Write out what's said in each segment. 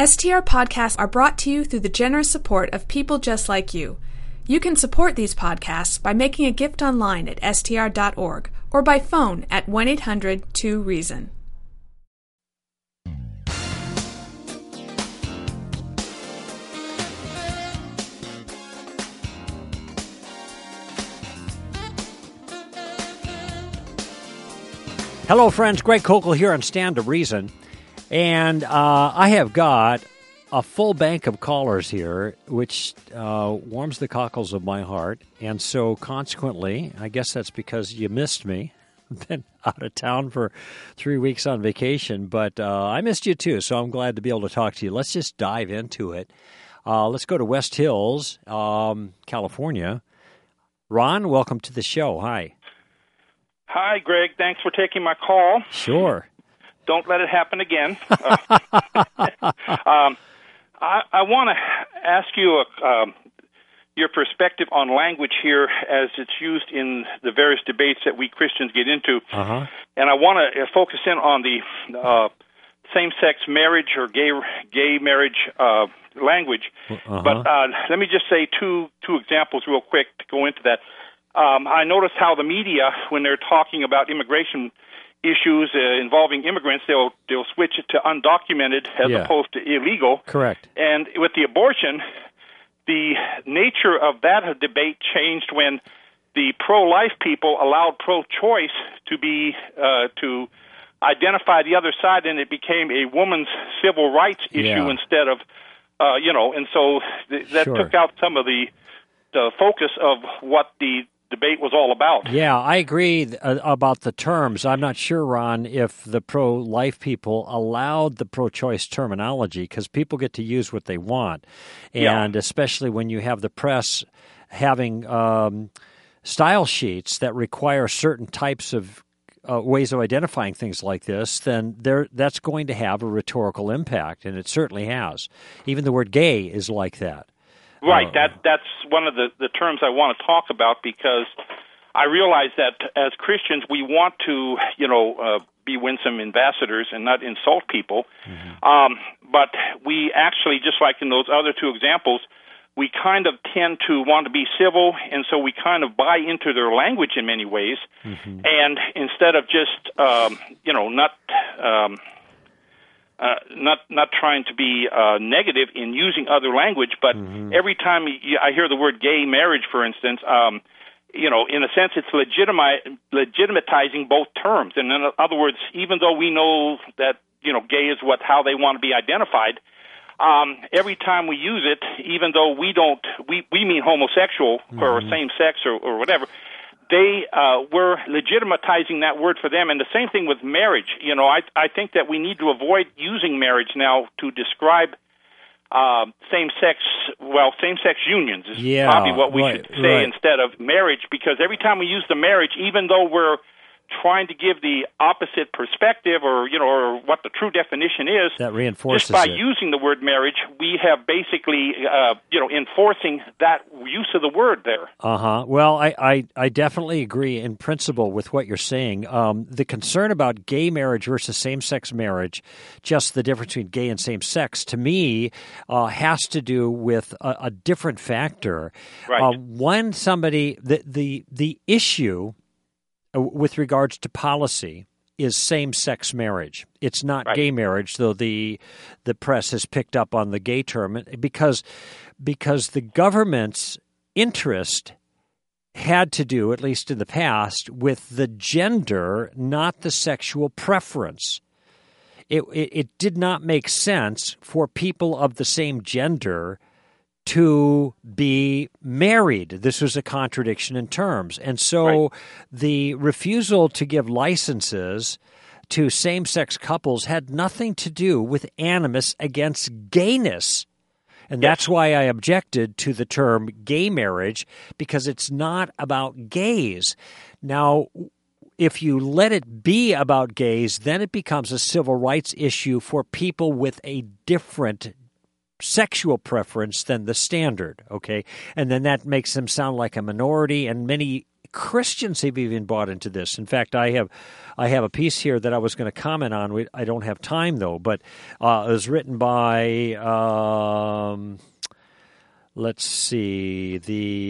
STR podcasts are brought to you through the generous support of people just like you. You can support these podcasts by making a gift online at str.org or by phone at 1-800-2-REASON. Hello, friends. Greg Kokel here on Stand to Reason. And I have got a full bank of callers here, which warms the cockles of my heart. And so, consequently, I guess that's because you missed me. I've been out of town for 3 weeks on vacation, but I missed you too, so I'm glad to be able to talk to you. Let's just dive into it. Let's go to West Hills, California. Ron, welcome to the show. Hi. Hi, Greg. Thanks for taking my call. Sure. Don't let it happen again. I want to ask you your perspective on language here as it's used in the various debates that we Christians get into. Uh-huh. And I want to focus in on the same-sex marriage or gay marriage language. Uh-huh. But let me just say two examples real quick to go into that. I noticed how the media, when they're talking about immigration issues involving immigrants, they'll switch it to undocumented as opposed to illegal. Correct. And with the abortion, the nature of that debate changed when the pro-life people allowed pro-choice to be to identify the other side, and it became a woman's civil rights issue instead of, and so that took out some of the focus of what the debate was all about. Yeah, I agree about the terms. I'm not sure, Ron, if the pro-life people allowed the pro-choice terminology, because people get to use what they want. And especially when you have the press having style sheets that require certain types of ways of identifying things like this, then that's going to have a rhetorical impact, and it certainly has. Even the word gay is like that. Right, that's one of the terms I want to talk about, because I realize that as Christians we want to, be winsome ambassadors and not insult people. Mm-hmm. But we actually, just like in those other two examples, we kind of tend to want to be civil, and so we kind of buy into their language in many ways. Mm-hmm. And instead of just, not trying to be negative in using other language, but every time I hear the word gay marriage, for instance, in a sense it's legitimatizing both terms. And in other words, even though we know that, gay is how they want to be identified, every time we use it, even though we mean homosexual or same sex or whatever, we're legitimatizing that word for them. And the same thing with marriage. I think that we need to avoid using marriage now to describe same-sex unions is probably what we should say instead of marriage, because every time we use the marriage, even though we're trying to give the opposite perspective or what the true definition is, that reinforces just by it. using the word marriage, we have basically, enforcing that use of the word there. Uh-huh. Well, I definitely agree in principle with what you're saying. The concern about gay marriage versus same-sex marriage, just the difference between gay and same-sex, to me, has to do with a different factor. Right. When somebody, the issue with regards to policy is same-sex marriage. It's not gay marriage, though the press has picked up on the gay term, because the government's interest had to do, at least in the past, with the gender, not the sexual preference. It did not make sense for people of the same gender to be married. This was a contradiction in terms. And so the refusal to give licenses to same-sex couples had nothing to do with animus against gayness. And that's why I objected to the term gay marriage, because it's not about gays. Now, if you let it be about gays, then it becomes a civil rights issue for people with a different sexual preference than the standard, okay? And then that makes them sound like a minority, and many Christians have even bought into this. In fact, I have a piece here that I was going to comment on. I don't have time though, but it was written by let's see,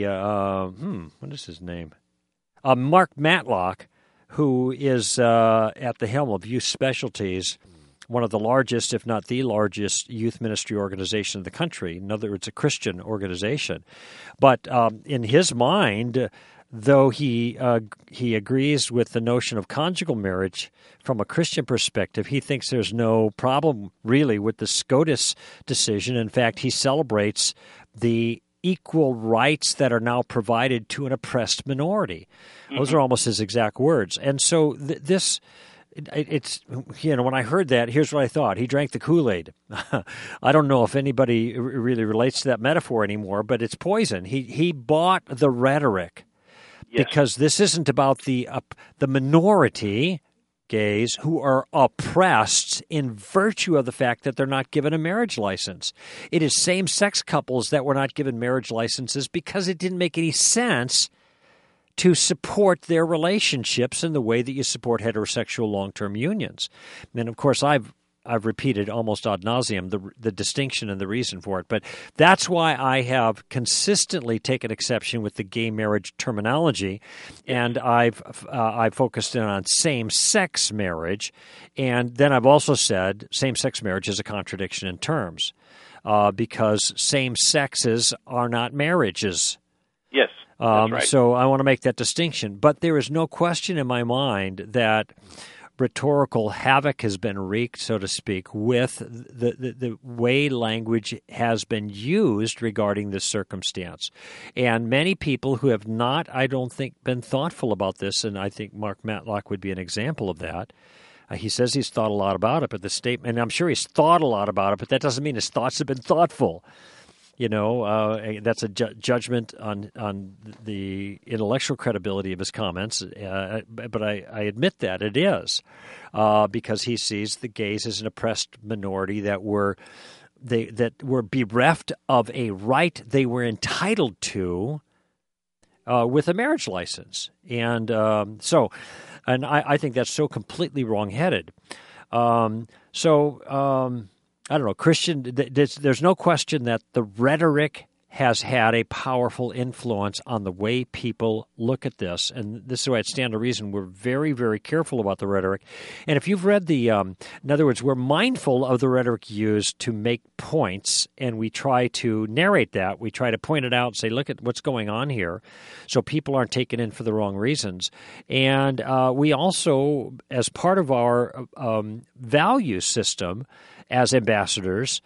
what is his name? Mark Matlock, who is at the helm of Youth Specialties, one of the largest, if not the largest, youth ministry organization in the country. In other words, a Christian organization. But in his mind, though he agrees with the notion of conjugal marriage from a Christian perspective, he thinks there's no problem really with the SCOTUS decision. In fact, he celebrates the equal rights that are now provided to an oppressed minority. Those are almost his exact words. And so it's, when I heard that, here's what I thought. He drank the Kool-Aid. I don't know if anybody really relates to that metaphor anymore, but it's poison. He bought the rhetoric. Yes. Because this isn't about the minority gays who are oppressed in virtue of the fact that they're not given a marriage license. It is same-sex couples that were not given marriage licenses because it didn't make any sense to support their relationships in the way that you support heterosexual long-term unions. And, of course, I've repeated almost ad nauseum the distinction and the reason for it. But that's why I have consistently taken exception with the gay marriage terminology, and I've focused in on same-sex marriage. And then I've also said same-sex marriage is a contradiction in terms because same sexes are not marriages. Yes, that's right. So I want to make that distinction. But there is no question in my mind that rhetorical havoc has been wreaked, so to speak, with the way language has been used regarding this circumstance. And many people who have not, I don't think, been thoughtful about this, and I think Mark Matlock would be an example of that. He says he's thought a lot about it, but the statement, and I'm sure he's thought a lot about it, but that doesn't mean his thoughts have been thoughtful. That's a judgment on the intellectual credibility of his comments, but I admit that it is because he sees the gays as an oppressed minority that were bereft of a right they were entitled to with a marriage license, and I think that's so completely wrongheaded. I don't know, Christian, there's no question that the rhetoric has had a powerful influence on the way people look at this. And this is why it stands to reason we're very, very careful about the rhetoric. And if you've read in other words, we're mindful of the rhetoric used to make points, and we try to narrate that. We try to point it out and say, look at what's going on here, so people aren't taken in for the wrong reasons. And we also, as part of our value system, as ambassadors,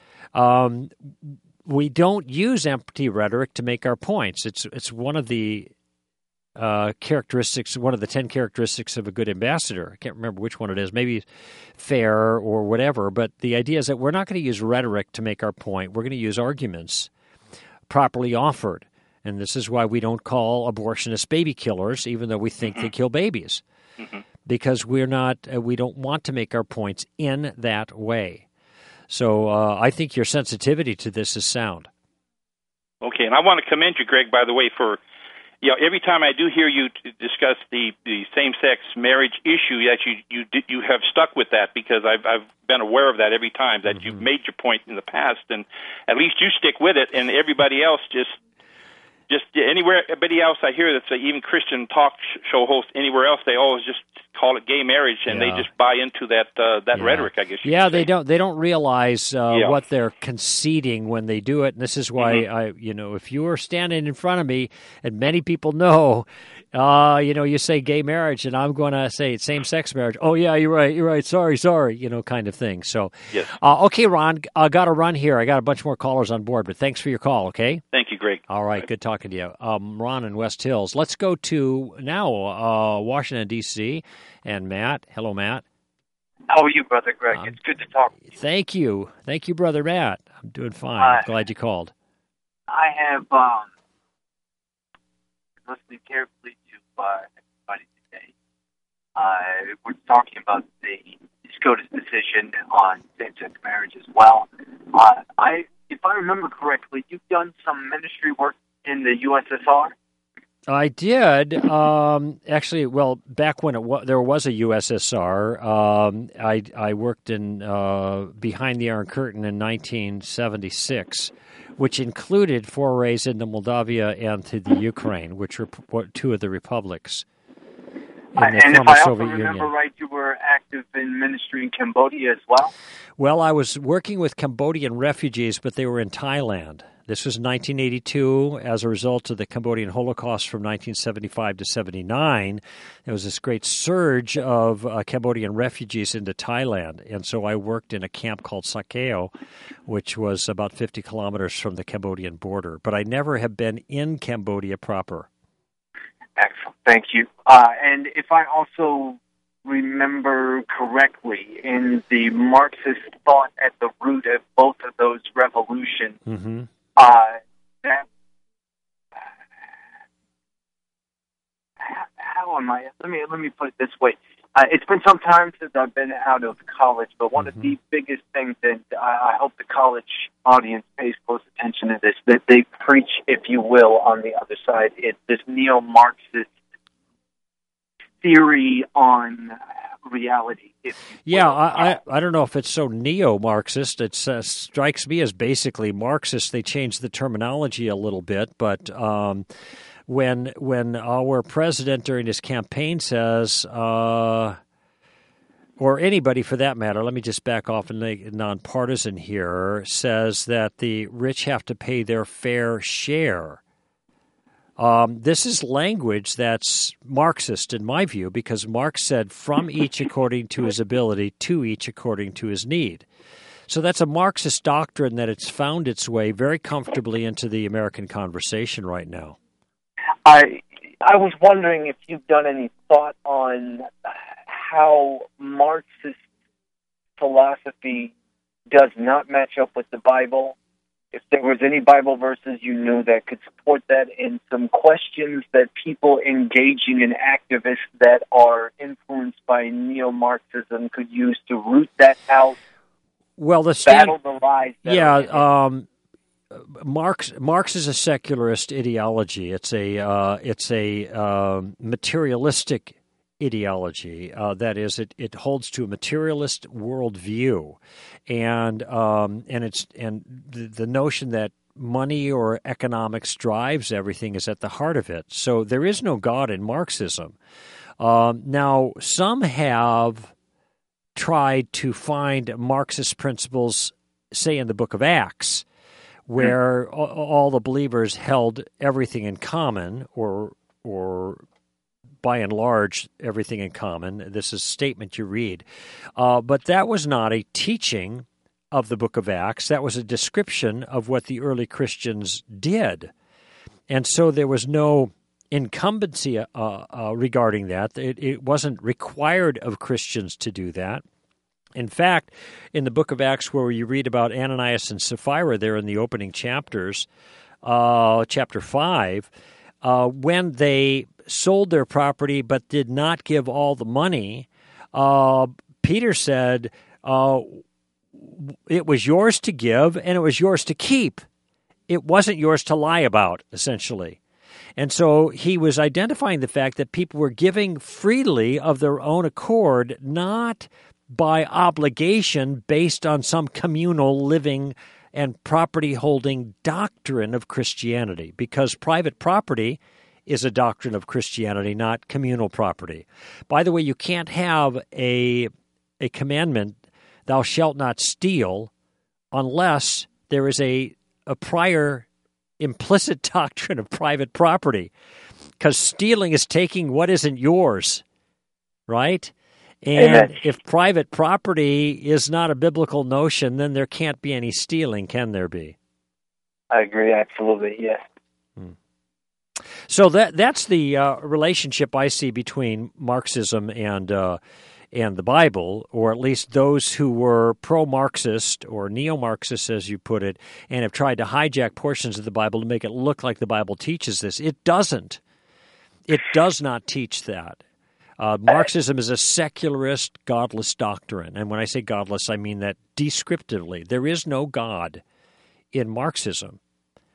we don't use empty rhetoric to make our points. It's one of the characteristics, one of the 10 characteristics of a good ambassador. I can't remember which one it is, maybe fair or whatever, but the idea is that we're not going to use rhetoric to make our point. We're going to use arguments properly offered. And this is why we don't call abortionists baby killers, even though we think they kill babies, because we don't want to make our points in that way. So I think your sensitivity to this is sound. Okay, and I want to commend you, Greg, by the way, for every time I do hear you discuss the same-sex marriage issue, that you have stuck with that, because I've been aware of that every time that you've made your point in the past, and at least you stick with it, and everybody else just anybody else I hear that's even Christian talk show host anywhere else, they always just call it gay marriage, and they just buy into that rhetoric, I guess. They don't realize what they're conceding when they do it, and this is why if you were standing in front of me, and many people know, you say gay marriage, and I'm going to say same-sex marriage. Oh yeah, you're right. Sorry, kind of thing. So, yes. Okay, Ron, I got to run here. I got a bunch more callers on board, but thanks for your call. Okay. Thank you, Greg. All right, good talking to you, Ron in West Hills. Let's go to now Washington D.C. and Matt. Hello, Matt. How are you, Brother Greg? It's good to talk to you. Thank you, Brother Matt. I'm doing fine. Glad you called. I have listening carefully to everybody today. We're talking about the SCOTUS decision on same-sex marriage as well. If I remember correctly, you've done some ministry work in the USSR? I did. Actually, well, back when there was a USSR, I worked in Behind the Iron Curtain in 1976, which included forays into Moldavia and to the Ukraine, which were two of the republics in the and former if I Soviet also remember Union. right, you were active in ministry in Cambodia as well? Well, I was working with Cambodian refugees, but they were in Thailand. This was 1982 as a result of the Cambodian Holocaust from 1975 to 79. There was this great surge of Cambodian refugees into Thailand. And so I worked in a camp called Sakeo, which was about 50 kilometers from the Cambodian border. But I never have been in Cambodia proper. Excellent. Thank you. And if I also remember correctly, in the Marxist thought at the root of both of those revolutions, Mm-hmm. that how am I? Let me put it this way. It's been some time since I've been out of college, but one of the biggest things that I hope the college audience pays close attention to this, that they preach, if you will, on the other side, it's this neo-Marxist theory on reality. I don't know if it's so neo-Marxist. It strikes me as basically Marxist. They changed the terminology a little bit, but when our president during his campaign says, or anybody for that matter, let me just back off and make nonpartisan here, says that the rich have to pay their fair share. This is language that's Marxist in my view, because Marx said, from each according to his ability, to each according to his need. So that's a Marxist doctrine that it's found its way very comfortably into the American conversation right now. I was wondering if you've done any thought on how Marxist philosophy does not match up with the Bible. If there was any Bible verses you knew that could support that, and some questions that people engaging in activists that are influenced by neo-Marxism could use to root that out, well, battle the lies. Marx is a secularist ideology. It's a materialistic ideology. That is, it holds to a materialist worldview, and the notion that money or economics drives everything is at the heart of it. So there is no God in Marxism. Now, some have tried to find Marxist principles, say in the Book of Acts, where all the believers held everything in common, or by and large, everything in common. This is a statement you read. But that was not a teaching of the Book of Acts. That was a description of what the early Christians did. And so there was no incumbency regarding that. It wasn't required of Christians to do that. In fact, in the Book of Acts, where you read about Ananias and Sapphira there in the opening chapters, chapter 5, when they sold their property but did not give all the money, Peter said, it was yours to give and it was yours to keep. It wasn't yours to lie about, essentially. And so he was identifying the fact that people were giving freely of their own accord, not by obligation based on some communal living and property-holding doctrine of Christianity, because private property is a doctrine of Christianity, not communal property. By the way, you can't have a commandment, thou shalt not steal, unless there is a prior implicit doctrine of private property, because stealing is taking what isn't yours, right? And Amen. If private property is not a biblical notion, then there can't be any stealing, can there be? I agree, absolutely, yes. So that's the relationship I see between Marxism and the Bible, or at least those who were pro-Marxist or neo-Marxist, as you put it, and have tried to hijack portions of the Bible to make it look like the Bible teaches this. It doesn't. It does not teach that. Marxism is a secularist, godless doctrine. And when I say godless, I mean that descriptively. There is no God in Marxism.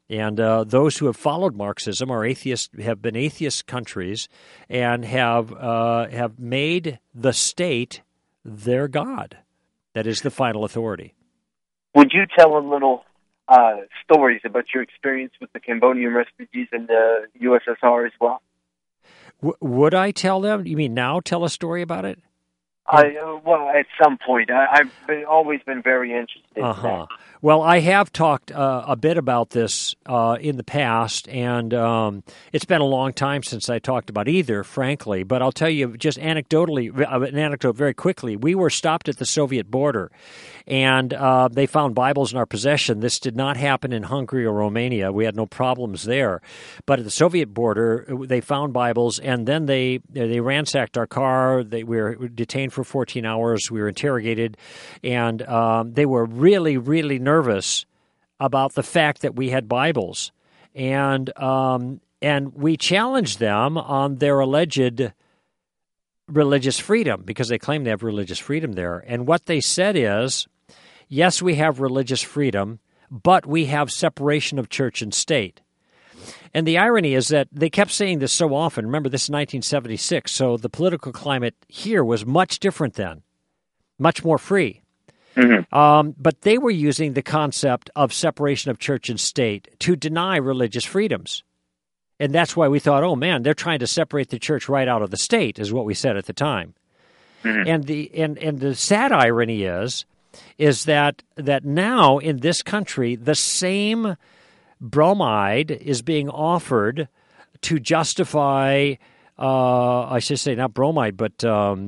And those who have followed Marxism are atheists, have been atheist countries, and have made the state their God. That is the final authority. Would you tell a little stories about your experience with the Cambodian refugees in the USSR as well? Would I tell them? You mean now tell a story about it? Well, at some point. I've always been very interested in that. Well, I have talked a bit about this in the past, and it's been a long time since I talked about either, frankly. But I'll tell you just anecdotally, an anecdote very quickly. We were stopped at the Soviet border, and they found Bibles in our possession. This did not happen in Hungary or Romania. We had no problems there. But at the Soviet border, they found Bibles, and then they ransacked our car. We were detained for 14 hours. We were interrogated, and they were really, really nervous about the fact that we had Bibles, and we challenged them on their alleged religious freedom because they claim they have religious freedom there. And what they said is, yes, we have religious freedom, but we have separation of church and state. And the irony is that they kept saying this so often. Remember, this is 1976, so the political climate here was much different then, much more free. Mm-hmm. But they were using the concept of separation of church and state to deny religious freedoms. And that's why we thought, oh, man, they're trying to separate the church right out of the state, is what we said at the time. Mm-hmm. And the sad irony is that now in this country, the same bromide is being offered to justify, I should say not bromide, but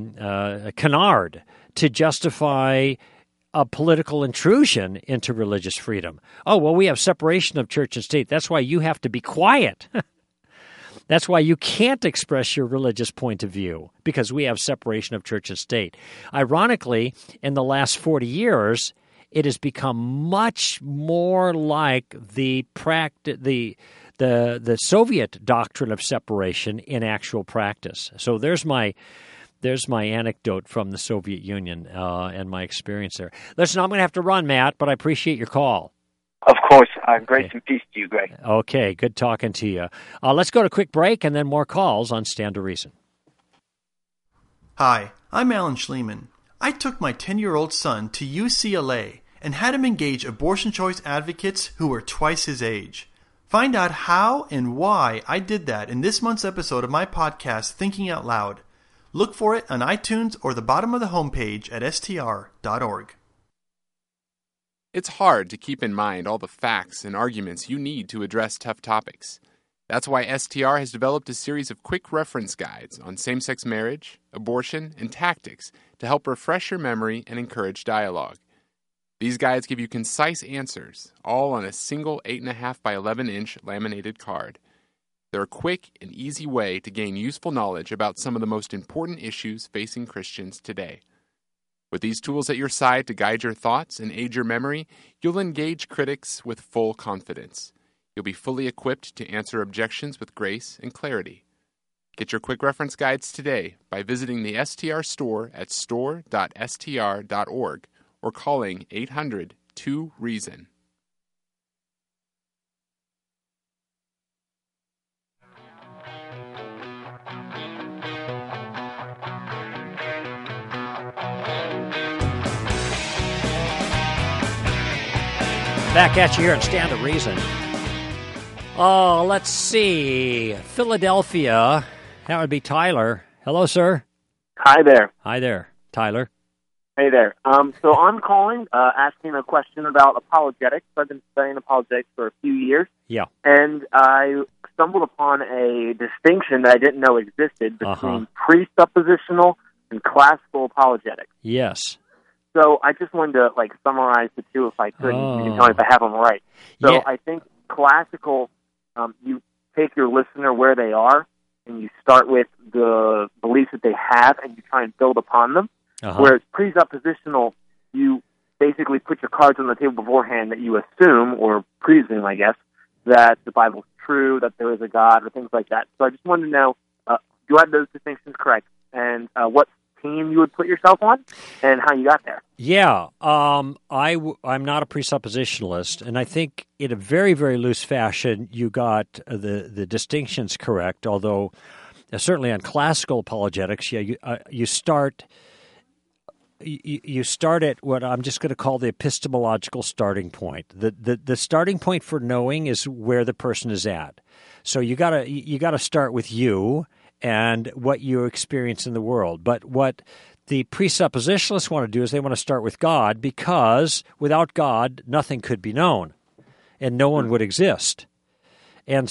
canard, to justify a political intrusion into religious freedom. Oh, well, we have separation of church and state. That's why you have to be quiet. That's why you can't express your religious point of view, because we have separation of church and state. Ironically, in the last 40 years, it has become much more like the Soviet doctrine of separation in actual practice. So there's my anecdote from the Soviet Union and my experience there. Listen, I'm going to have to run, Matt, but I appreciate your call. Of course. Grace and peace to you, Greg. Okay, good talking to you. Let's go to a quick break and then more calls on Stand to Reason. Hi, I'm Alan Schleman. I took my 10-year-old son to UCLA and had him engage abortion choice advocates who were twice his age. Find out how and why I did that in this month's episode of my podcast, Thinking Out Loud. Look for it on iTunes or the bottom of the homepage at str.org. It's hard to keep in mind all the facts and arguments you need to address tough topics. That's why STR has developed a series of quick reference guides on same-sex marriage, abortion, and tactics to help refresh your memory and encourage dialogue. These guides give you concise answers, all on a single 8.5 by 11-inch laminated card. They're a quick and easy way to gain useful knowledge about some of the most important issues facing Christians today. With these tools at your side to guide your thoughts and aid your memory, you'll engage critics with full confidence. You'll be fully equipped to answer objections with grace and clarity. Get your quick reference guides today by visiting the STR store at store.str.org or calling 800-2-REASON. Back at you here at Stand to Reason. Oh, let's see. Philadelphia. That would be Tyler. Hello, sir. Hi there. Hi there, Tyler. Hey there. So I'm calling, asking a question about apologetics. I've been studying apologetics for a few years. Yeah. And I stumbled upon a distinction that I didn't know existed between presuppositional and classical apologetics. Yes. So I just wanted to summarize the two if I could. You can tell me if I have them right. So yeah. I think classical, you take your listener where they are, and you start with the beliefs that they have, and you try and build upon them. Whereas presuppositional, you basically put your cards on the table beforehand that you assume, or presume, I guess, that the Bible's true, that there is a God, or things like that. So I just wanted to know, do I have those distinctions correct? And what team you would put yourself on, and how you got there. Yeah, I'm not a presuppositionalist, and I think in a very, very loose fashion you got the distinctions correct, although certainly on classical apologetics, you start at what I'm just going to call the epistemological starting point. The starting point for knowing is where the person is at. So you gotta start with you and what you experience in the world. But what the presuppositionalists want to do is they want to start with God, because without God, nothing could be known, and no one would exist. And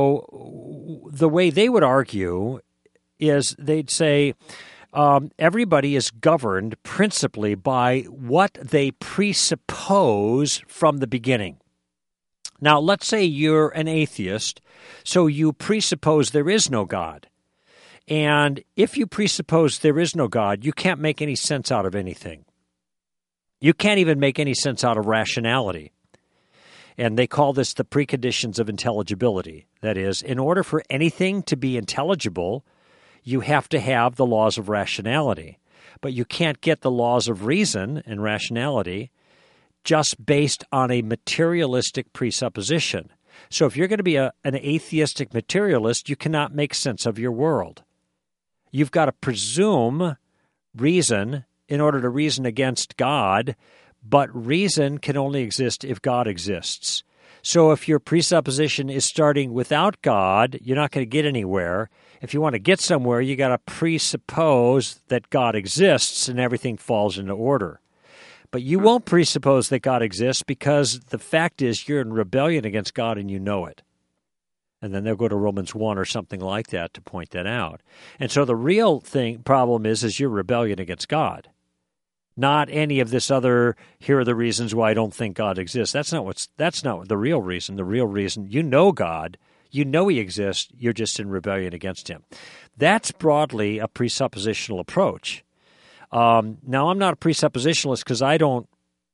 so the way they would argue is they'd say everybody is governed principally by what they presuppose from the beginning. Now, let's say you're an atheist, so you presuppose there is no God. And if you presuppose there is no God, you can't make any sense out of anything. You can't even make any sense out of rationality. And they call this the preconditions of intelligibility. That is, in order for anything to be intelligible, you have to have the laws of rationality. But you can't get the laws of reason and rationality just based on a materialistic presupposition. So if you're going to be an atheistic materialist, you cannot make sense of your world. You've got to presume reason in order to reason against God, but reason can only exist if God exists. So if your presupposition is starting without God, you're not going to get anywhere. If you want to get somewhere, you got to presuppose that God exists and everything falls into order. But you won't presuppose that God exists, because the fact is you're in rebellion against God and you know it. And then they'll go to Romans 1 or something like that to point that out. And so the real problem is your rebellion against God. Not any of this other, here are the reasons why I don't think God exists. That's not the real reason. The real reason, you know God, you know He exists, you're just in rebellion against Him. That's broadly a presuppositional approach. Now, I'm not a presuppositionalist because I don't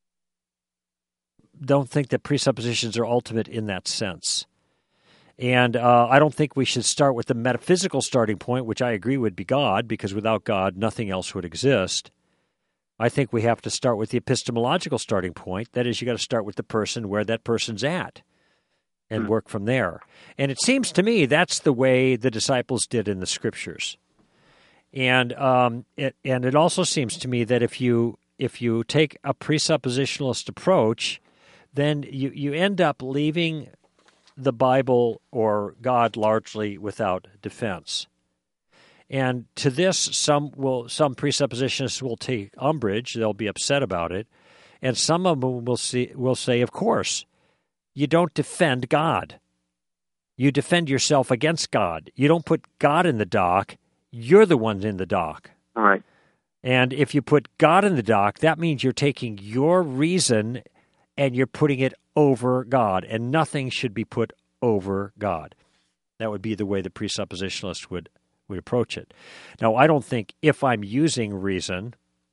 think that presuppositions are ultimate in that sense. And I don't think we should start with the metaphysical starting point, which I agree would be God, because without God, nothing else would exist. I think we have to start with the epistemological starting point. That is, you got to start with the person where that person's at and work from there. And it seems to me that's the way the disciples did in the Scriptures. And it also seems to me that if you take a presuppositionalist approach, then you end up leaving the Bible or God largely without defense. And to this, some presuppositionists will take umbrage; they'll be upset about it, and some of them will say, "Of course, you don't defend God. You defend yourself against God. You don't put God in the dock. You're the one in the dock." All right. And if you put God in the dock, that means you're taking your reason and you're putting it over God, and nothing should be put over God. That would be the way the presuppositionalist would approach it. Now, I don't think if I'm using reason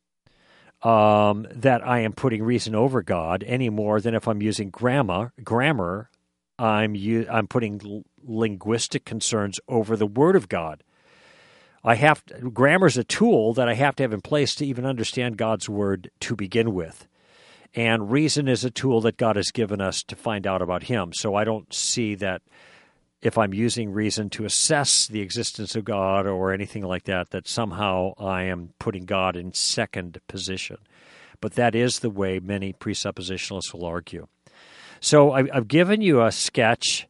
that I am putting reason over God any more than if I'm using grammar. I'm putting linguistic concerns over the Word of God. Grammar is a tool that I have to have in place to even understand God's Word to begin with. And reason is a tool that God has given us to find out about Him. So I don't see that if I'm using reason to assess the existence of God or anything like that, that somehow I am putting God in second position. But that is the way many presuppositionalists will argue. So I've given you a sketch.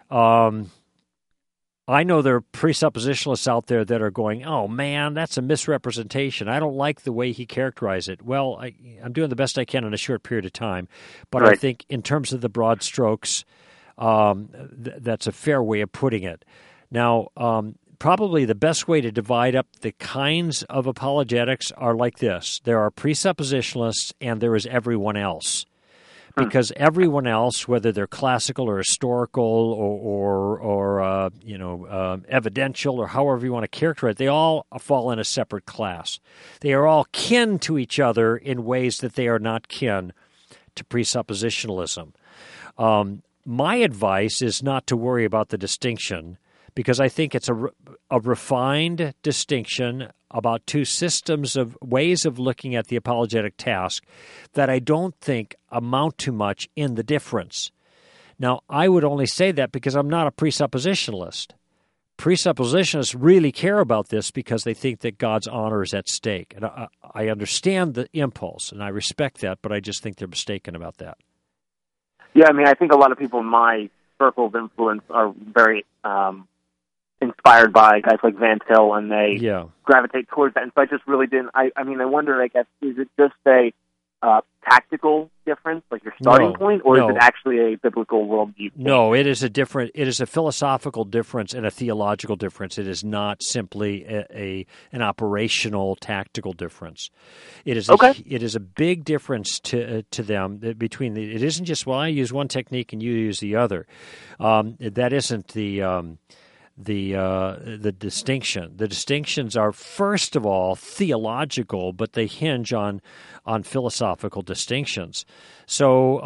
I know there are presuppositionalists out there that are going, "Oh, man, that's a misrepresentation. I don't like the way he characterized it." Well, I'm doing the best I can in a short period of time, but right. I think in terms of the broad strokes, that's a fair way of putting it. Now, probably the best way to divide up the kinds of apologetics are like this. There are presuppositionalists and there is everyone else. Because everyone else, whether they're classical or historical or evidential or however you want to characterize it, they all fall in a separate class. They are all kin to each other in ways that they are not kin to presuppositionalism. My advice is not to worry about the distinction, because I think it's a refined distinction about two systems of ways of looking at the apologetic task that I don't think amount to much in the difference. Now, I would only say that because I'm not a presuppositionalist. Presuppositionists really care about this because they think that God's honor is at stake. And I understand the impulse, and I respect that, but I just think they're mistaken about that. Yeah, I mean, I think a lot of people in my circle of influence are very inspired by guys like Van Til, and they gravitate towards that. And so I just really didn't. I wonder, I guess, is it just a tactical difference, like your starting point, or is it actually a biblical worldview? No, it is a philosophical difference and a theological difference. It is not simply an operational tactical difference. It is it is a big difference to them between it isn't just, well, I use one technique and you use the other. That isn't the distinction. The distinctions are, first of all, theological, but they hinge on philosophical distinctions. So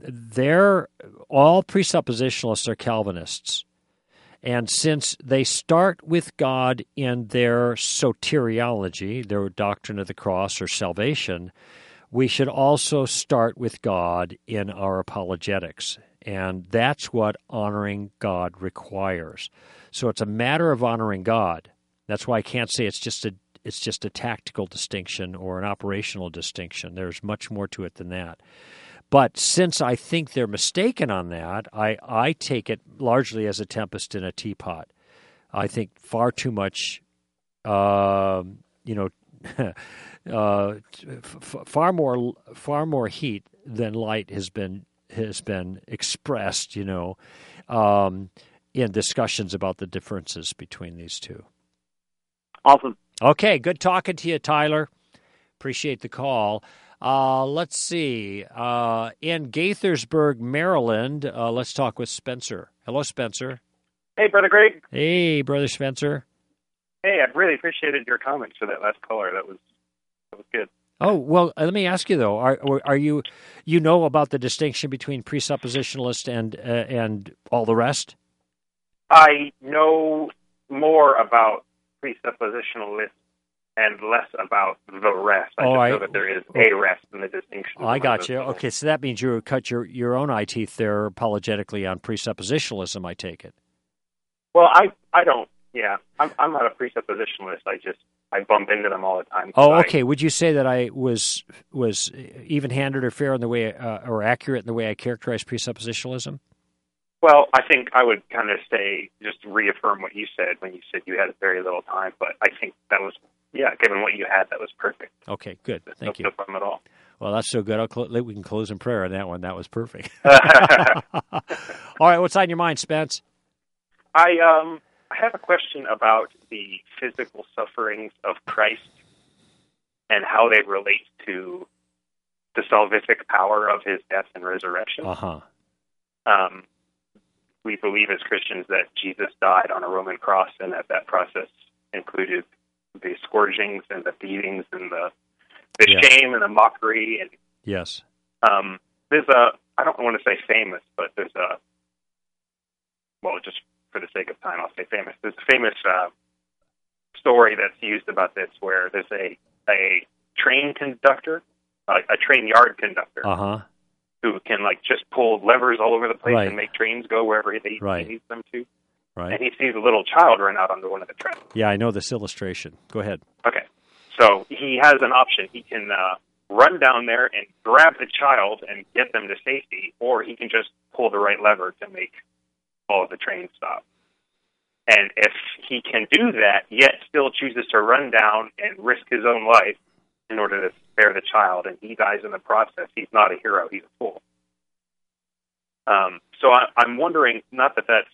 all presuppositionalists are Calvinists. And since they start with God in their soteriology, their doctrine of the cross or salvation, we should also start with God in our apologetics. And that's what honoring God requires. So it's a matter of honoring God. That's why I can't say it's just a tactical distinction or an operational distinction. There's much more to it than that. But since I think they're mistaken on that, I take it largely as a tempest in a teapot. I think far too much, far more heat than light has been expressed, in discussions about the differences between these two. Awesome. Okay, good talking to you, Tyler. Appreciate the call. Let's see. In Gaithersburg, Maryland, let's talk with Spencer. Hello, Spencer. Hey, Brother Greg. Hey, Brother Spencer. Hey, I really appreciated your comments for that last caller. That was good. Oh, well, let me ask you, though. Are you about the distinction between presuppositionalist and all the rest? I know more about presuppositionalist and less about the rest. I know that there is a rest in the distinction. I got you. Okay, so that means you cut your own eye teeth there apologetically on presuppositionalism, I take it. Well, I don't. Yeah, I'm not a presuppositionalist. I bump into them all the time. Oh, okay. Would you say that I was even-handed or fair in the way, or accurate in the way I characterize presuppositionalism? Well, I think I would kind of just reaffirm what you said when you said you had very little time, but I think that was, given what you had, that was perfect. Okay, good. Thank you. No problem at all. Well, that's so good. We can close in prayer on that one. That was perfect. All right, what's on your mind, Spence? I have a question about the physical sufferings of Christ and how they relate to the salvific power of his death and resurrection. Uh-huh. We believe as Christians that Jesus died on a Roman cross and that process included the scourgings and the beatings and the shame and the mockery. And yes. There's I don't want to say famous, but there's just for the sake of time, I'll say famous. There's a famous story that's used about this where there's a train conductor, a train yard conductor, who can just pull levers all over the place and make trains go wherever he needs them to. Right. And he sees a little child run out onto one of the tracks. Yeah, I know this illustration. Go ahead. Okay. So he has an option. He can run down there and grab the child and get them to safety, or he can just pull the right lever to make all of the trains stop. And if he can do that, yet still chooses to run down and risk his own life in order to spare the child, and he dies in the process, he's not a hero, he's a fool. So I'm wondering, not that that's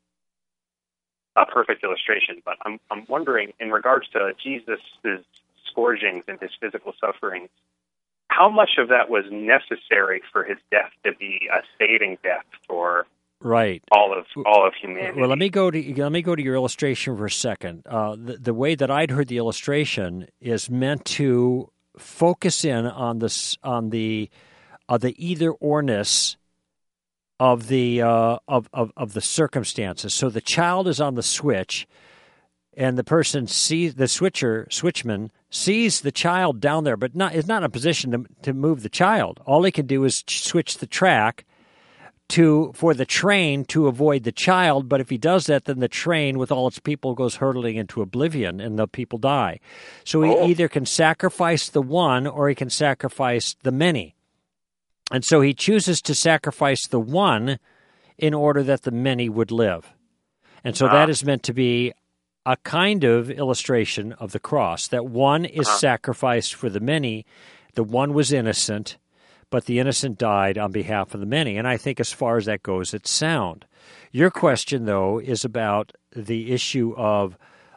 a perfect illustration, but I'm wondering, in regards to Jesus' scourgings and his physical sufferings, how much of that was necessary for his death to be a saving death for all of humanity? Well, let me go to your illustration for a second. The way that I'd heard the illustration is meant to focus in on the either-orness of the circumstances. So the child is on the switch, and the person sees the switchman sees the child down there, but is not in a position to move the child. All he can do is switch the track for the train to avoid the child. But if he does that, then the train with all its people goes hurtling into oblivion, and the people die. So he either can sacrifice the one or he can sacrifice the many. And so he chooses to sacrifice the one in order that the many would live. And so that is meant to be a kind of illustration of the cross, that one is sacrificed for the many. The one was innocent, but the innocent died on behalf of the many. And I think as far as that goes, it's sound. Your question, though, is about the issue of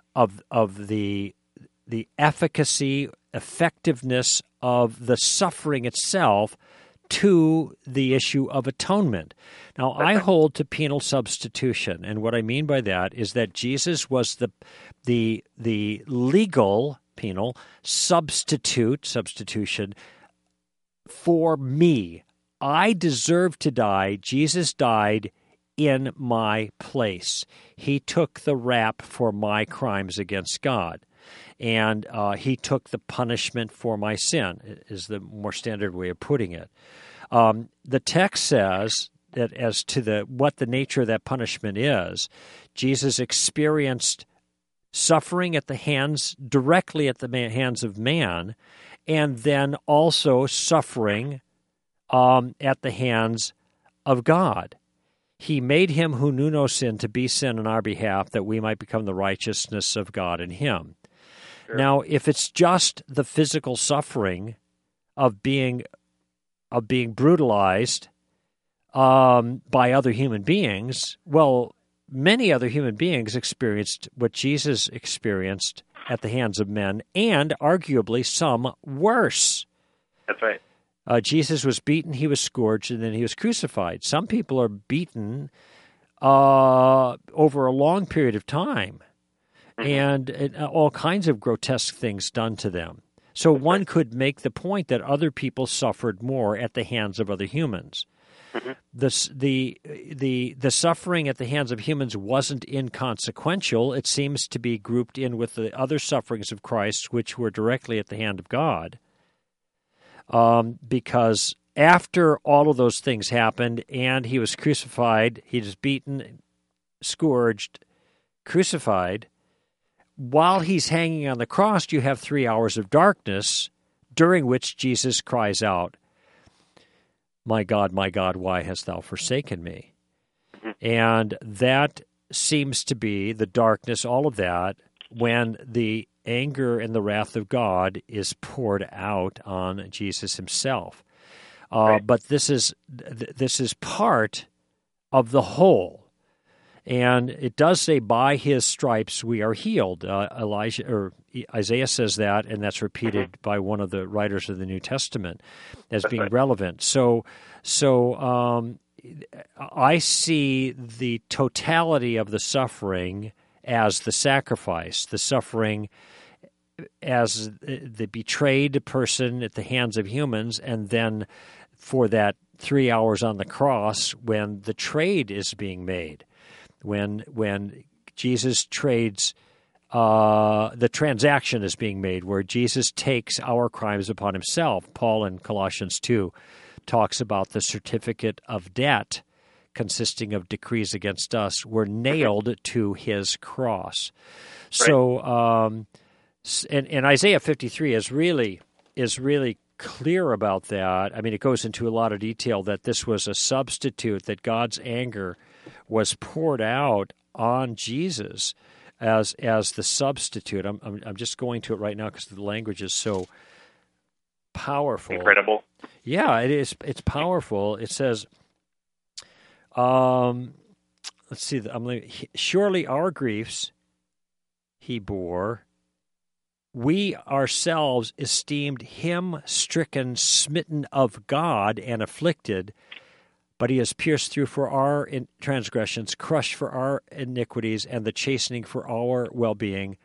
the efficacy, effectiveness of the suffering itself to the issue of atonement. Now, I hold to penal substitution, and what I mean by that is that Jesus was the legal penal substitution for me. I deserve to die. Jesus died in my place. He took the rap for my crimes against God. And he took the punishment for my sin, is the more standard way of putting it. The text says that as to what the nature of that punishment is, Jesus experienced suffering directly at the hands of man, and then also suffering at the hands of God. He made him who knew no sin to be sin on our behalf, that we might become the righteousness of God in him. Sure. Now, if it's just the physical suffering of being brutalized by other human beings, well, many other human beings experienced what Jesus experienced at the hands of men, and arguably some worse. That's right. Jesus was beaten, he was scourged, and then he was crucified. Some people are beaten over a long period of time, and all kinds of grotesque things done to them. So one could make the point that other people suffered more at the hands of other humans. The suffering at the hands of humans wasn't inconsequential. It seems to be grouped in with the other sufferings of Christ, which were directly at the hand of God. Because after all of those things happened and he was crucified, he was beaten, scourged, crucified, while he's hanging on the cross, you have 3 hours of darkness during which Jesus cries out, my God, why hast thou forsaken me? And that seems to be the darkness, all of that, when the anger and the wrath of God is poured out on Jesus himself. Right. But this is part of the whole. And it does say, by his stripes we are healed. Isaiah says that, and that's repeated by one of the writers of the New Testament as being relevant. So I see the totality of the suffering as the sacrifice, the suffering as the betrayed person at the hands of humans, and then for that 3 hours on the cross when the trade is being made. When Jesus trades, the transaction is being made, where Jesus takes our crimes upon himself. Paul in Colossians 2 talks about the certificate of debt consisting of decrees against us were nailed to his cross. Right. So, and Isaiah 53 is really clear about that. I mean, it goes into a lot of detail that this was a substitute, that God's anger was poured out on Jesus as the substitute. I'm just going to it right now because the language is so powerful. Incredible. Yeah, it is. It's powerful. It says, let's see. Surely our griefs he bore. We ourselves esteemed him stricken, smitten of God, and afflicted. But he is pierced through for our transgressions, crushed for our iniquities, and the chastening for our well-being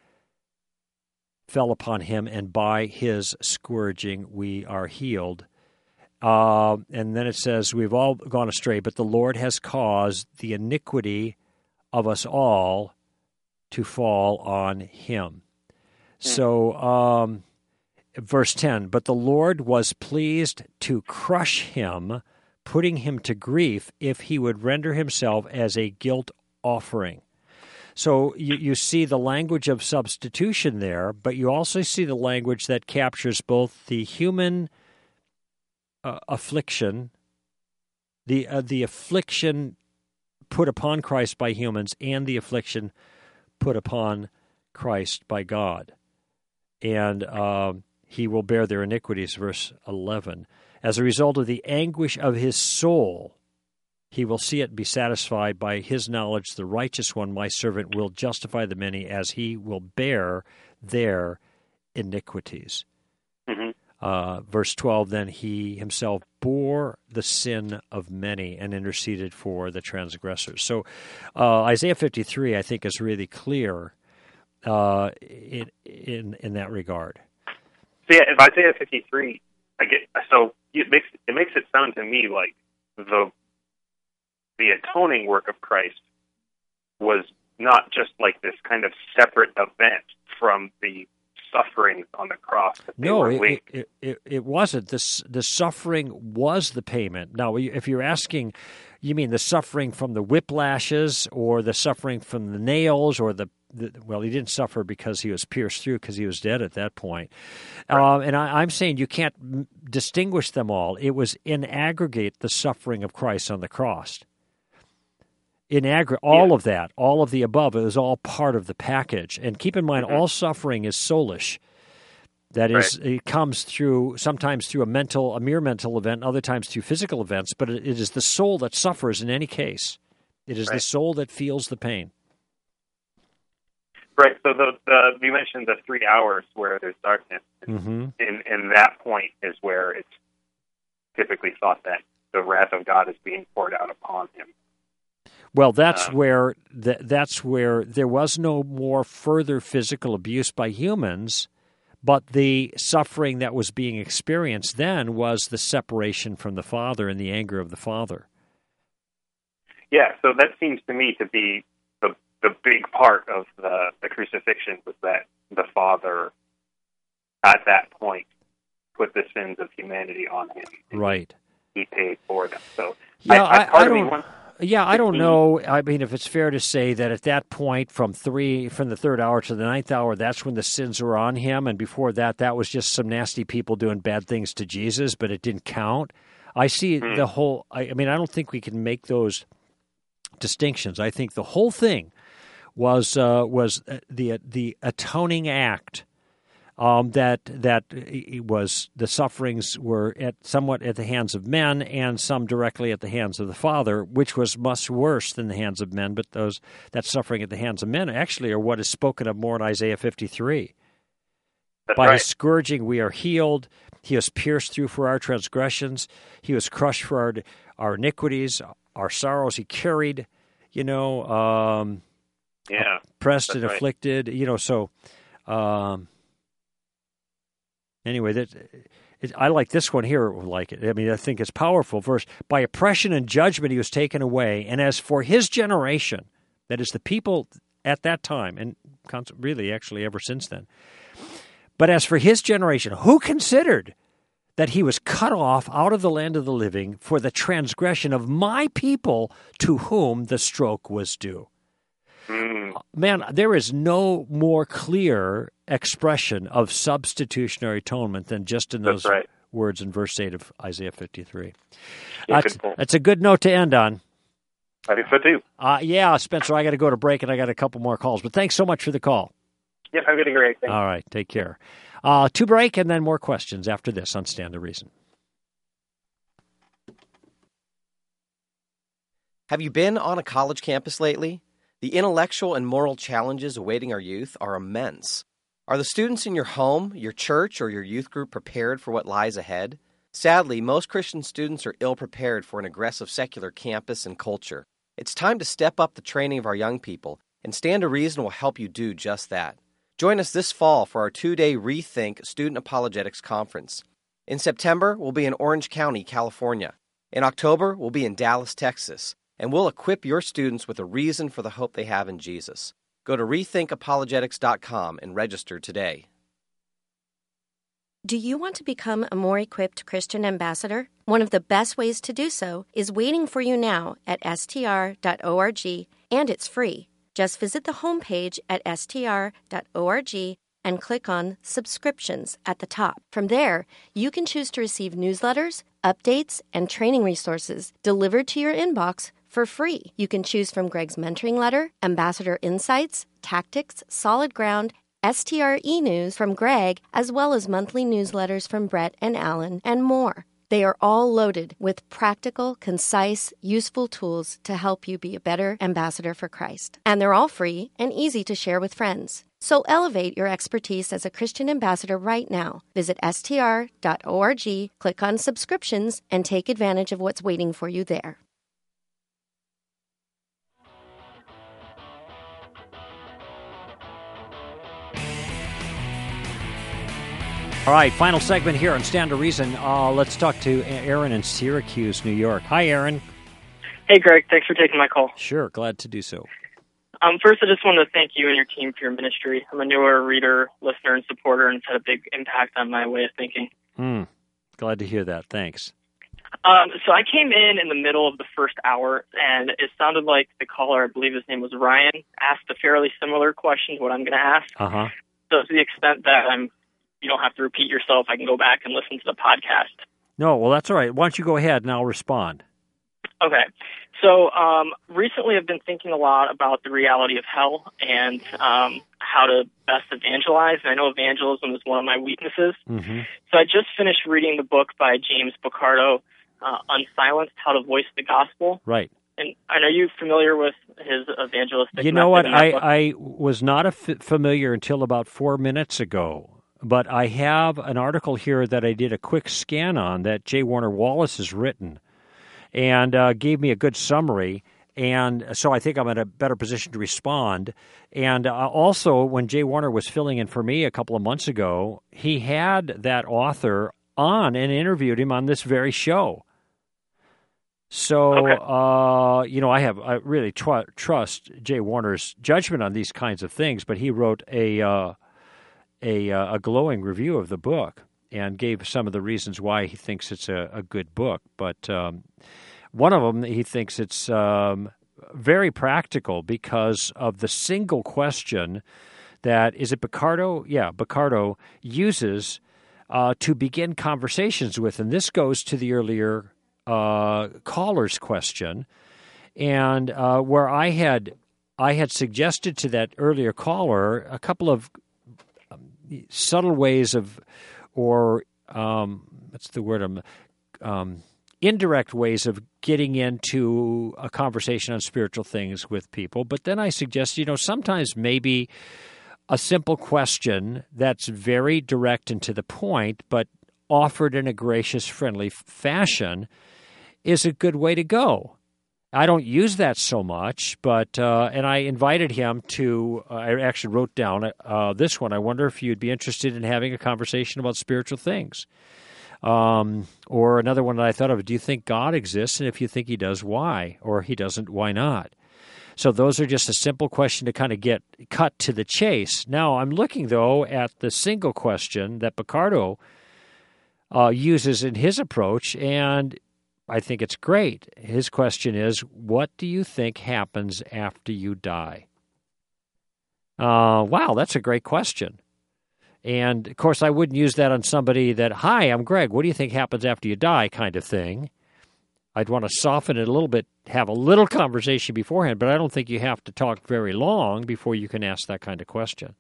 fell upon him, and by his scourging we are healed. And then it says, we've all gone astray, but the Lord has caused the iniquity of us all to fall on him. So, verse 10, but the Lord was pleased to crush him, putting him to grief, if he would render himself as a guilt offering. So you see the language of substitution there, but you also see the language that captures both the human affliction, the affliction put upon Christ by humans, and the affliction put upon Christ by God. And he will bear their iniquities, verse 11. As a result of the anguish of his soul, he will see it and be satisfied. By his knowledge, the righteous one, my servant, will justify the many, as he will bear their iniquities. Verse 12, then he himself bore the sin of many and interceded for the transgressors. So Isaiah 53, I think, is really clear in that regard. So yeah, if Isaiah 53, it makes it sound to me like the atoning work of Christ was not just like this kind of separate event from the sufferings on the cross. No, it wasn't. The suffering was the payment. Now, if you're asking, you mean the suffering from the whiplashes or the suffering from the nails or well, he didn't suffer because he was pierced through, because he was dead at that point. Right. And I'm saying you can't distinguish them all. It was in aggregate the suffering of Christ on the cross. In aggregate, all of that, all of the above, it was all part of the package. And keep in mind, all suffering is soulish. That is, it comes through, sometimes through a mere mental event, other times through physical events, but it is the soul that suffers in any case. It is the soul that feels the pain. Right. So you mentioned the 3 hours where there's darkness. And that point is where it's typically thought that the wrath of God is being poured out upon him. Well, that's where there was no more further physical abuse by humans, but the suffering that was being experienced then was the separation from the Father and the anger of the Father. Yeah, so that seems to me to be the big part of the crucifixion, was that the Father, at that point, put the sins of humanity on him. Right. He paid for them. So yeah, I don't know. I mean, if it's fair to say that at that point, from the third hour to the ninth hour, that's when the sins were on him, and before that, that was just some nasty people doing bad things to Jesus, but it didn't count. I see the whole. I mean, I don't think we can make those distinctions. I think the whole thing was the atoning act. That it was, the sufferings were somewhat at the hands of men and some directly at the hands of the Father, which was much worse than the hands of men. But that suffering at the hands of men actually are what is spoken of more in Isaiah 53. By his scourging we are healed. He was pierced through for our transgressions. He was crushed for our iniquities. Our sorrows he carried. Pressed and afflicted. So. Anyway, I like this one here. Like it. I mean, I think it's powerful. Verse, by oppression and judgment he was taken away, and as for his generation, that is the people at that time, and really actually ever since then, but as for his generation, who considered that he was cut off out of the land of the living for the transgression of my people, to whom the stroke was due. Man, there is no more clear expression of substitutionary atonement than just in those words in verse 8 of Isaiah 53. That's a good note to end on. I think so too. Yeah, Spencer, I got to go to break and I got a couple more calls, but thanks so much for the call. Yep, I'm getting great. Thanks. All right, take care. To break and then more questions after this on Stand to Reason. Have you been on a college campus lately? The intellectual and moral challenges awaiting our youth are immense. Are the students in your home, your church, or your youth group prepared for what lies ahead? Sadly, most Christian students are ill-prepared for an aggressive secular campus and culture. It's time to step up the training of our young people, and Stand to Reason will help you do just that. Join us this fall for our 2-day Rethink Student Apologetics Conference. In September, we'll be in Orange County, California. In October, we'll be in Dallas, Texas. And we'll equip your students with a reason for the hope they have in Jesus. Go to rethinkapologetics.com and register today. Do you want to become a more equipped Christian ambassador? One of the best ways to do so is waiting for you now at str.org, and it's free. Just visit the homepage at str.org and click on Subscriptions at the top. From there, you can choose to receive newsletters, updates, and training resources delivered to your inbox for free. You can choose from Greg's mentoring letter, Ambassador Insights, Tactics, Solid Ground, STR e-News from Greg, as well as monthly newsletters from Brett and Alan, and more. They are all loaded with practical, concise, useful tools to help you be a better ambassador for Christ. And they're all free and easy to share with friends. So elevate your expertise as a Christian ambassador right now. Visit str.org, click on Subscriptions, and take advantage of what's waiting for you there. All right, final segment here on Stand to Reason. Let's talk to Aaron in Syracuse, New York. Hi, Aaron. Hey, Greg. Thanks for taking my call. Sure, glad to do so. First, I just want to thank you and your team for your ministry. I'm a newer reader, listener, and supporter, and it's had a big impact on my way of thinking. Glad to hear that. Thanks. So I came in the middle of the first hour, and it sounded like the caller, I believe his name was Ryan, asked a fairly similar question to what I'm going to ask. Uh-huh. So to the extent that you don't have to repeat yourself, I can go back and listen to the podcast. No, well, that's all right. Why don't you go ahead and I'll respond. Okay. So recently I've been thinking a lot about the reality of hell and how to best evangelize. And I know evangelism is one of my weaknesses. Mm-hmm. So I just finished reading the book by James Picardo, Unsilenced, How to Voice the Gospel. Right. And are you familiar with his evangelistic You know what? method? I was not familiar until about 4 minutes ago. But I have an article here that I did a quick scan on that J. Warner Wallace has written and gave me a good summary. And so I think I'm in a better position to respond. And also, when J. Warner was filling in for me a couple of months ago, he had that author on and interviewed him on this very show. So, okay. I really trust J. Warner's judgment on these kinds of things, but he wrote a glowing review of the book and gave some of the reasons why he thinks it's a good book. But one of them, he thinks it's very practical because of the single question that, is it Picardo? Yeah, Picardo uses to begin conversations with. And this goes to the earlier caller's question, and where I had suggested to that earlier caller a couple of subtle ways of, or what's the word? Indirect ways of getting into a conversation on spiritual things with people. But then I suggest, sometimes maybe a simple question that's very direct and to the point, but offered in a gracious, friendly fashion is a good way to go. I don't use that so much, but and I invited him to, I actually wrote down this one. I wonder if you'd be interested in having a conversation about spiritual things. Or another one that I thought of, do you think God exists? And if you think he does, why? Or he doesn't, why not? So those are just a simple question to kind of get cut to the chase. Now, I'm looking, though, at the single question that Picardo uses in his approach, and I think it's great. His question is, what do you think happens after you die? Wow, that's a great question. And, of course, I wouldn't use that on somebody that, hi, I'm Greg, what do you think happens after you die kind of thing. I'd want to soften it a little bit, have a little conversation beforehand, but I don't think you have to talk very long before you can ask that kind of question.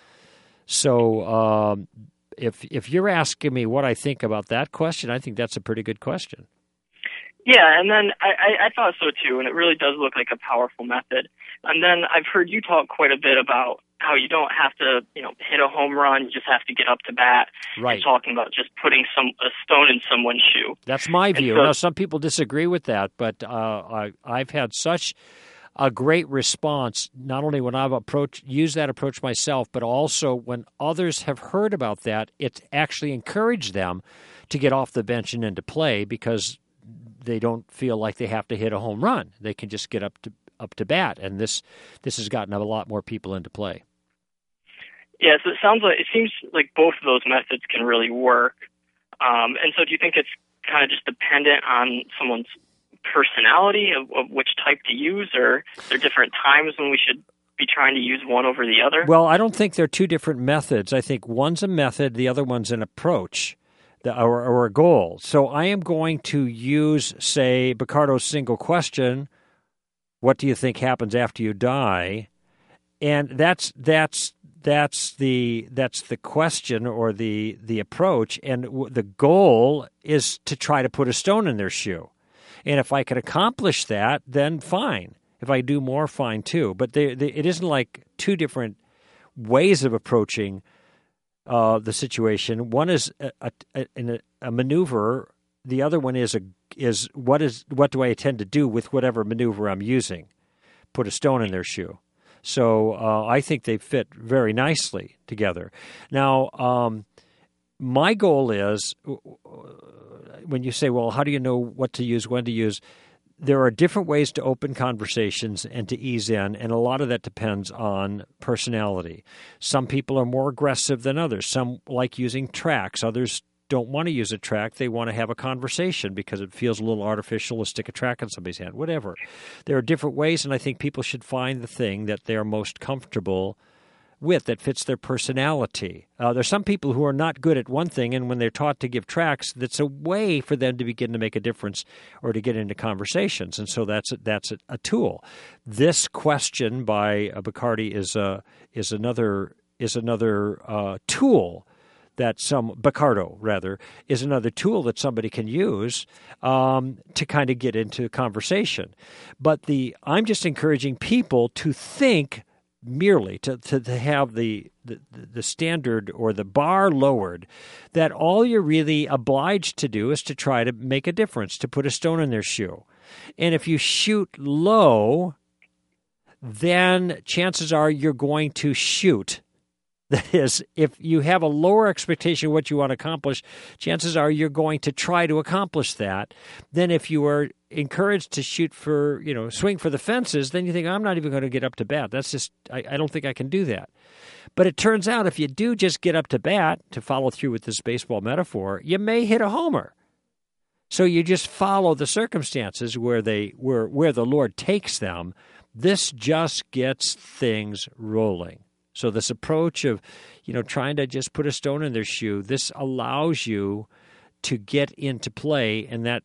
So if you're asking me what I think about that question, I think that's a pretty good question. Yeah, and then I thought so too, and it really does look like a powerful method. And then I've heard you talk quite a bit about how you don't have to, hit a home run, you just have to get up to bat. Right. You're talking about just putting a stone in someone's shoe. That's my view. So, now, some people disagree with that, but I've had such a great response, not only when I've used that approach myself, but also when others have heard about that, it's actually encouraged them to get off the bench and into play because they don't feel like they have to hit a home run. They can just get up to bat, and this has gotten a lot more people into play. Yeah, so it seems like both of those methods can really work. And so do you think it's kind of just dependent on someone's personality of which type to use, or are there different times when we should be trying to use one over the other? Well, I don't think they're two different methods. I think one's a method, the other one's an approach or a goal. So I am going to use, say, Picardo's single question, what do you think happens after you die? And that's the question or the approach, and the goal is to try to put a stone in their shoe. And if I can accomplish that, then fine. If I do more, fine too. But it isn't like two different ways of approaching the situation. One is a maneuver. The other one is what do I intend to do with whatever maneuver I'm using? Put a stone in their shoe. So I think they fit very nicely together. Now, my goal is, when you say, well, how do you know what to use, when to use, there are different ways to open conversations and to ease in, and a lot of that depends on personality. Some people are more aggressive than others. Some like using tracks. Others don't want to use a track. They want to have a conversation because it feels a little artificial to stick a track in somebody's hand, whatever. There are different ways, and I think people should find the thing that they are most comfortable with that fits their personality. There's some people who are not good at one thing, and when they're taught to give tracks, that's a way for them to begin to make a difference or to get into conversations, and so that's a tool. This question by Bacardi is another tool that Picardo is another tool that somebody can use to kind of get into conversation. But I'm just encouraging people to think merely, to have the standard or the bar lowered, that all you're really obliged to do is to try to make a difference, to put a stone in their shoe. And if you shoot low, then chances are you're going to shoot. That is, if you have a lower expectation of what you want to accomplish, chances are you're going to try to accomplish that. Then if you are encouraged to shoot for, swing for the fences, then you think, I'm not even going to get up to bat. That's just, I don't think I can do that. But it turns out if you do just get up to bat, to follow through with this baseball metaphor, you may hit a homer. So you just follow the circumstances where the Lord takes them. This just gets things rolling. So this approach of, trying to just put a stone in their shoe, this allows you to get into play, and that,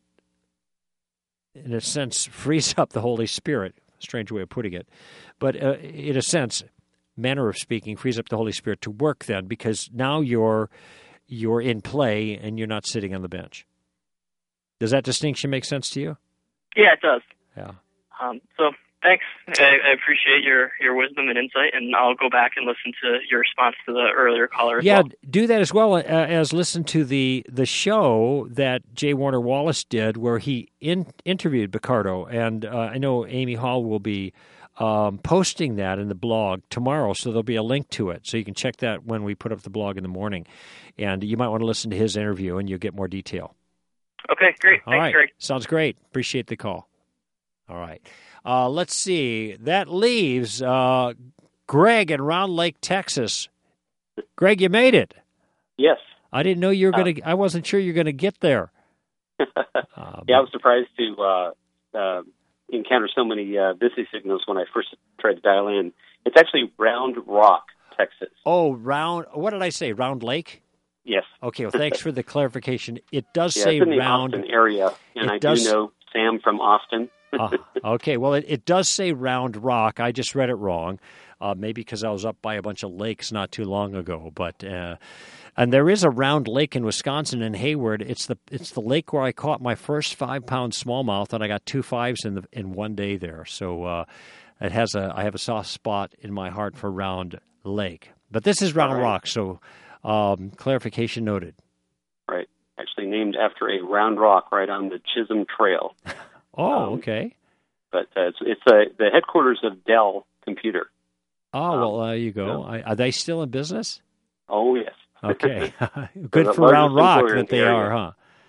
in a sense, frees up the Holy Spirit. Strange way of putting it. But in a sense, manner of speaking, frees up the Holy Spirit to work then, because now you're in play and you're not sitting on the bench. Does that distinction make sense to you? Yeah, it does. Yeah. So thanks. I appreciate your wisdom and insight, and I'll go back and listen to your response to the earlier caller as well. Do that as well as listen to the show that J. Warner Wallace did where he interviewed Picardo, and I know Amy Hall will be posting that in the blog tomorrow, so there'll be a link to it. So you can check that when we put up the blog in the morning, and you might want to listen to his interview, and you'll get more detail. Okay, great. All Thanks, right. Greg. Sounds great. Appreciate the call. All right. Let's see. That leaves Greg in Round Lake, Texas. Greg, you made it. Yes. I didn't know you were going to. I wasn't sure you were going to get there. Yeah, I was surprised to encounter so many busy signals when I first tried to dial in. It's actually Round Rock, Texas. Oh, what did I say? Round Lake? Yes. Okay, well, thanks for the clarification. It does yeah, say it's in the Round Austin area, and I do know Sam from Austin. Okay, well, it does say Round Rock. I just read it wrong, maybe because I was up by a bunch of lakes not too long ago. But and there is a Round Lake in Wisconsin in Hayward. It's the lake where I caught my first 5-pound smallmouth, and I got 2 5s in one day there. So I have a soft spot in my heart for Round Lake. But this is Round Rock, so clarification noted. Right, actually named after a round rock right on the Chisholm Trail. Oh, okay. but it's the headquarters of Dell Computer. Oh, well, there you go. Are they still in business? Oh, yes. Okay. Good for Round Rock that they are, huh?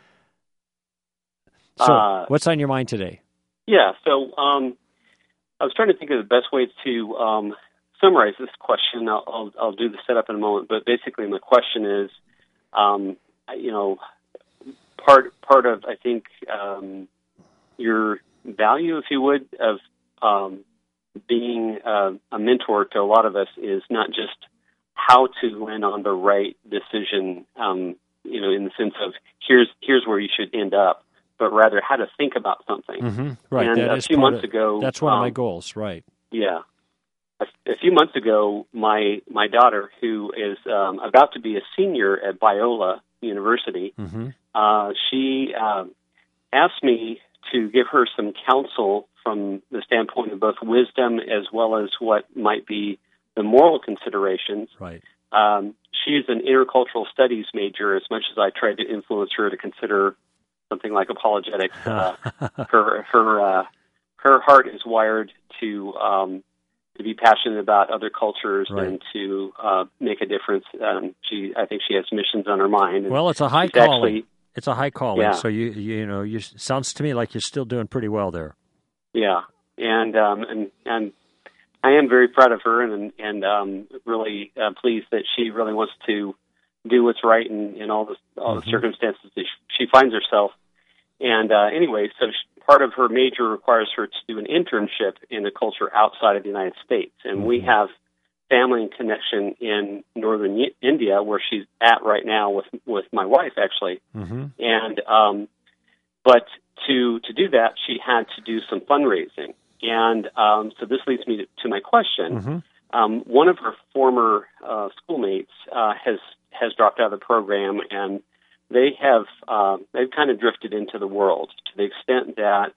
So, what's on your mind today? Yeah, so I was trying to think of the best way to summarize this question. I'll do the setup in a moment, but basically my question is, part of, I think, your value, if you would, of being a mentor to a lot of us is not just how to land on the right decision, in the sense of here's where you should end up, but rather how to think about something. Mm-hmm. Right. And a few months ago, that's one of my goals. Right. Yeah. A few months ago, my daughter, who is about to be a senior at Biola University, she asked me to give her some counsel from the standpoint of both wisdom as well as what might be the moral considerations. Right. She's an intercultural studies major. As much as I tried to influence her to consider something like apologetics, her heart is wired to be passionate about other cultures and to make a difference. I think she has missions on her mind. Well, it's a high calling. It's a high calling. Yeah. So you sounds to me like you're still doing pretty well there. Yeah, and I am very proud of her, and really pleased that she really wants to do what's right in all the circumstances that she finds herself. And anyway, so part of her major requires her to do an internship in a culture outside of the United States, and we have family and connection in northern India, where she's at right now with my wife, actually. And but to do that, she had to do some fundraising. And so this leads me to my question. One of her former schoolmates has dropped out of the program, and they've kind of drifted into the world to the extent that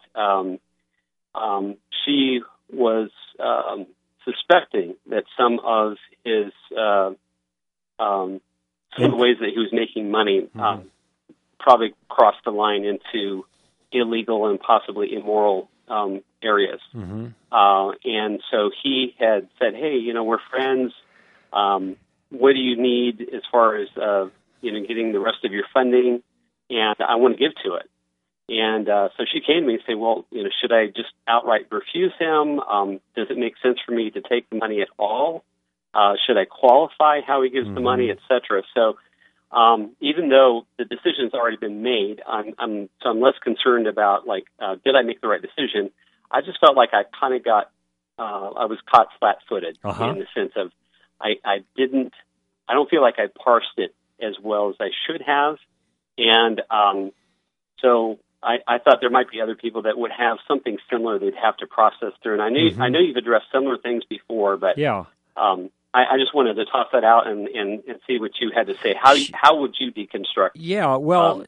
she was suspecting that some of his some of the ways that he was making money probably crossed the line into illegal and possibly immoral areas. And so he had said, hey, we're friends. What do you need as far as, getting the rest of your funding? And I want to give to it. And so she came to me and said, well, should I just outright refuse him? Does it make sense for me to take the money at all? Should I qualify how he gives the money, et cetera? So even though the decision's already been made, I'm less concerned about, did I make the right decision? I just felt like I kind of I was caught flat-footed in the sense of I don't feel like I parsed it as well as I should have. And so I thought there might be other people that would have something similar they'd have to process through. And I know you've addressed similar things before, but I just wanted to toss that out and see what you had to say. How would you deconstruct? Yeah, well,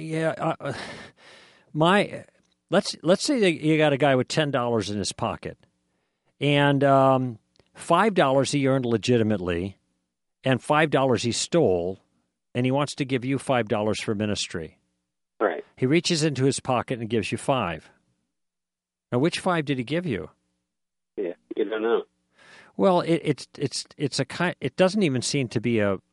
let's say that you got a guy with $10 in his pocket, and $5 he earned legitimately, and $5 he stole, and he wants to give you $5 for ministry. Right. He reaches into his pocket and gives you $5. Now, which $5 did he give you? Yeah, you don't know. Well, it's a kind. It doesn't even seem to be a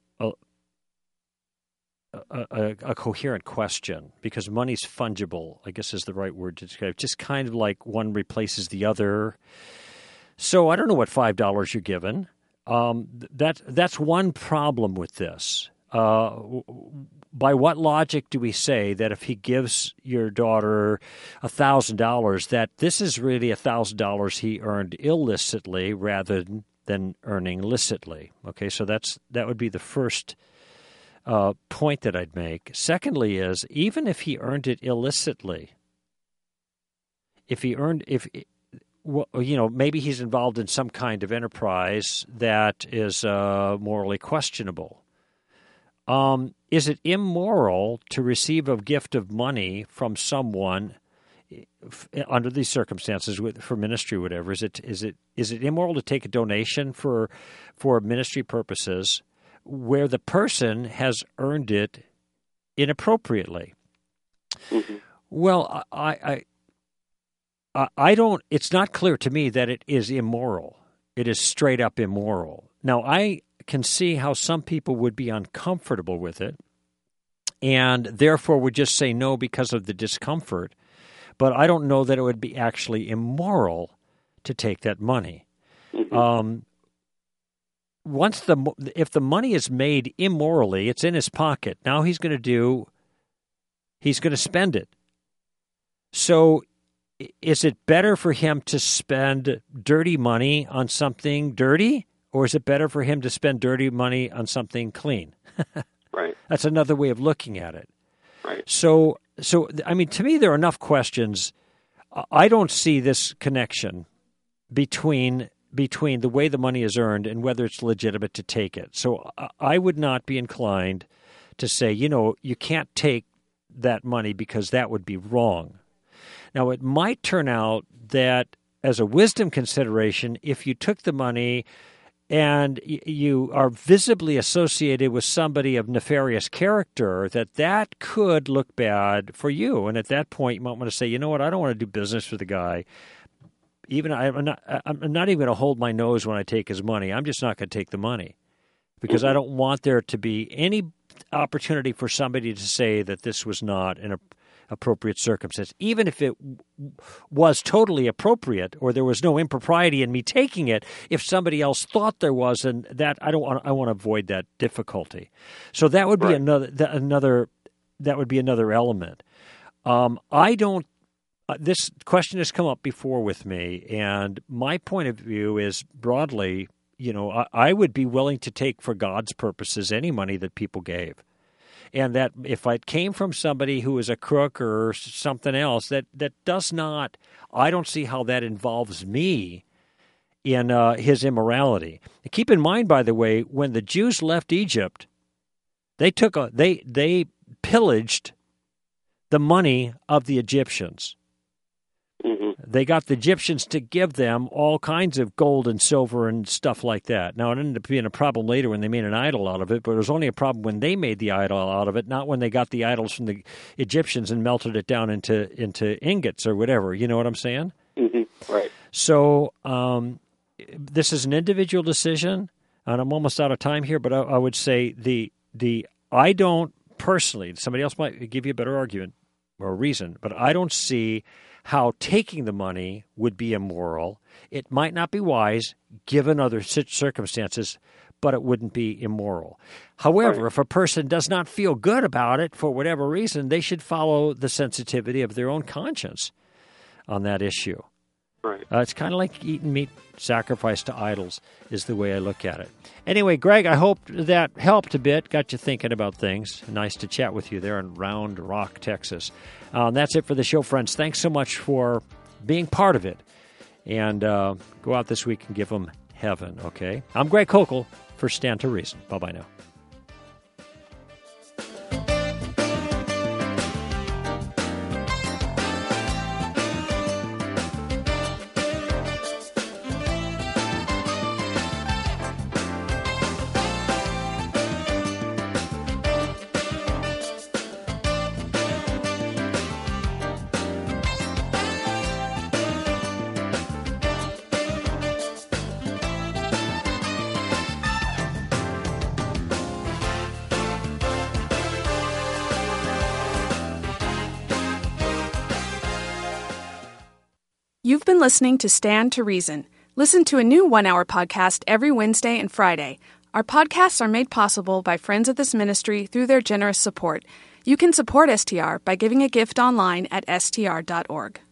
coherent question, because money's fungible, I guess is the right word to describe. Just kind of like one replaces the other. So I don't know what $5 you're given. That's one problem with this. By what logic do we say that if he gives your daughter $1,000, that this is really $1,000 he earned illicitly rather than earning licitly? Okay, so that would be the first point that I'd make. Secondly is, even if he earned it illicitly, maybe he's involved in some kind of enterprise that is morally questionable. Is it immoral to receive a gift of money from someone under these circumstances for ministry, whatever? Is it immoral to take a donation for ministry purposes where the person has earned it inappropriately? Well, it's not clear to me that it is immoral. It is straight up immoral. Now, I can see how some people would be uncomfortable with it and therefore would just say no because of the discomfort. But I don't know that it would be actually immoral to take that money. Mm-hmm. If the money is made immorally, it's in his pocket. Now he's going to spend it. So is it better for him to spend dirty money on something dirty, or is it better for him to spend dirty money on something clean? Right. That's another way of looking at it. Right. So I mean, to me, there are enough questions. I don't see this connection between the way the money is earned and whether it's legitimate to take it. So I would not be inclined to say, you can't take that money because that would be wrong. Now, it might turn out that as a wisdom consideration, if you took the money and you are visibly associated with somebody of nefarious character, that could look bad for you. And at that point, you might want to say, you know what, I don't want to do business with the guy. I'm not even going to hold my nose when I take his money. I'm just not going to take the money because I don't want there to be any opportunity for somebody to say that this was not an appropriate circumstance. Even if it was totally appropriate or there was no impropriety in me taking it, if somebody else thought there was, and that I want to avoid that difficulty. So that would be another element. This question has come up before with me, and my point of view is broadly, I would be willing to take for God's purposes any money that people gave. And that if it came from somebody who is a crook or something else, that does not, I don't see how that involves me in his immorality. Keep in mind, by the way, when the Jews left Egypt, they pillaged the money of the Egyptians. They got the Egyptians to give them all kinds of gold and silver and stuff like that. Now, it ended up being a problem later when they made an idol out of it, but it was only a problem when they made the idol out of it, not when they got the idols from the Egyptians and melted it down into ingots or whatever. You know what I'm saying? Mm-hmm. Right. So this is an individual decision, and I'm almost out of time here, but I would say I don't personally, somebody else might give you a better argument or reason, but I don't see how taking the money would be immoral. It might not be wise given other circumstances, but it wouldn't be immoral. However, if a person does not feel good about it for whatever reason, they should follow the sensitivity of their own conscience on that issue. Right. It's kind of like eating meat sacrificed to idols is the way I look at it. Anyway, Greg, I hope that helped a bit, got you thinking about things. Nice to chat with you there in Round Rock, Texas. That's it for the show, friends. Thanks so much for being part of it. And go out this week and give them heaven, okay? I'm Greg Kokel for Stand to Reason. Bye-bye now. You've been listening to Stand to Reason. Listen to a new one-hour podcast every Wednesday and Friday. Our podcasts are made possible by friends of this ministry through their generous support. You can support STR by giving a gift online at str.org.